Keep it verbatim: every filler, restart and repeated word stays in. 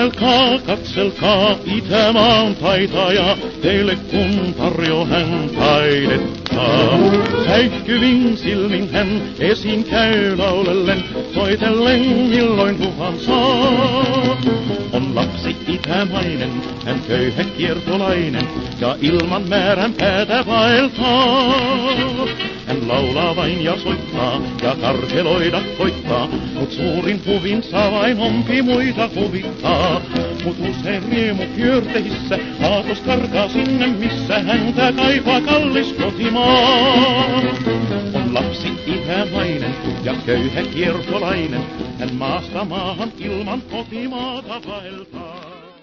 Kuunnelkaa, katselkaa, Itämaan taitaja, teille kun tarjo hän taidettaa. Säihkyvin silmin hän esiin käy laulellen, soitellen milloin luvan saa. On lapsi itämainen, hän köyhä kiertolainen, ja ilman määrän päätä vaeltaa. Hän laulaa vain ja soittaa, ja karkeloida koittaa, mut suurin huvinsa vain ompi muita huvittaa. Mut usein riemu pyörteissä, aatos karkaa sinne, missä häntä kaipaa kallis kotimaa. On lapsi itämainen ja köyhä kiertolainen, hän maasta maahan ilman kotimaata vaeltaa.